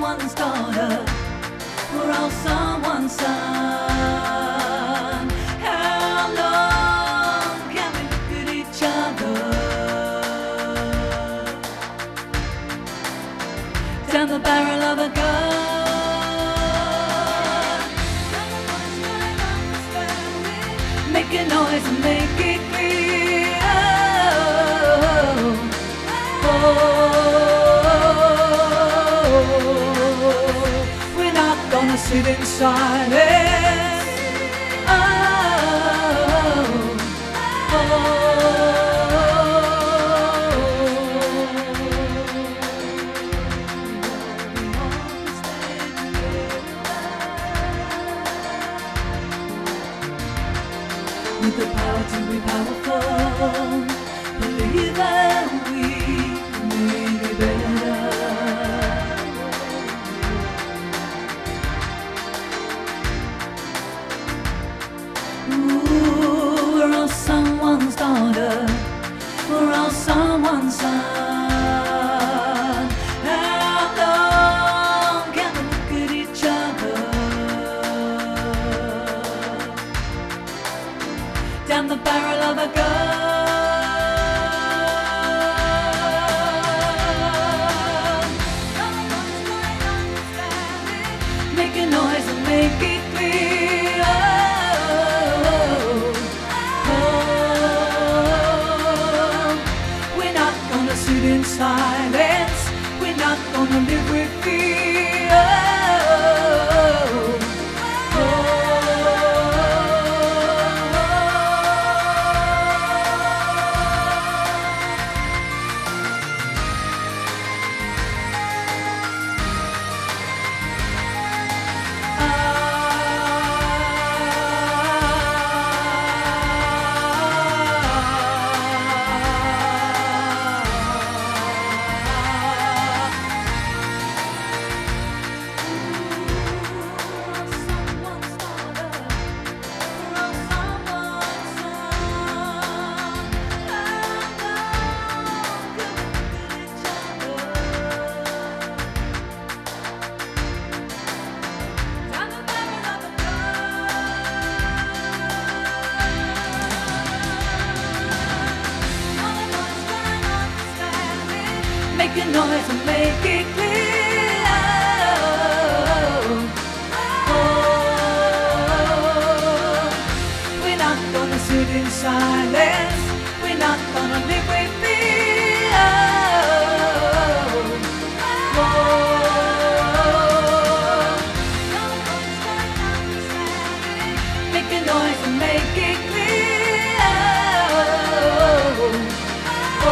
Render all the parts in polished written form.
someone's daughter. We're all someone's son. How long can we look at each other? Down the barrel of a gun. Make a noise and make it clear. Oh, we're not gonna sit in silence. Oh, with the power to be powerful, believe that we may be better. Ooh, we're all someone's daughter. We're all someone's son. How long can we look at each other? Down the barrel of a gun. Make a noise and make it clear. Oh, we're not gonna sit in silence. We're not gonna live with fear. Make a noise and make it clear. Oh, we're not gonna sit in silence. We're not gonna live with fear. Oh, make a noise and make it clear. Oh,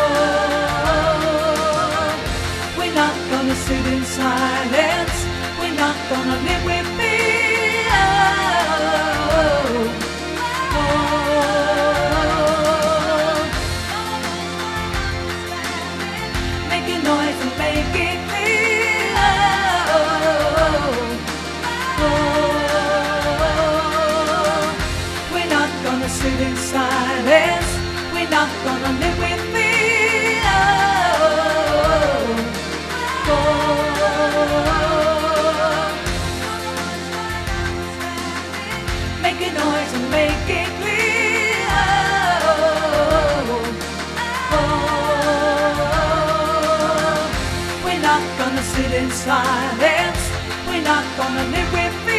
we're not gonna sit in silence. We're not gonna live with fear. Oh, make a noise and make it clear. Oh, we're not gonna sit in silence. We're not gonna live with fear. Make a noise and make it clear. Oh, we're not gonna sit in silence. We're not gonna live with fear.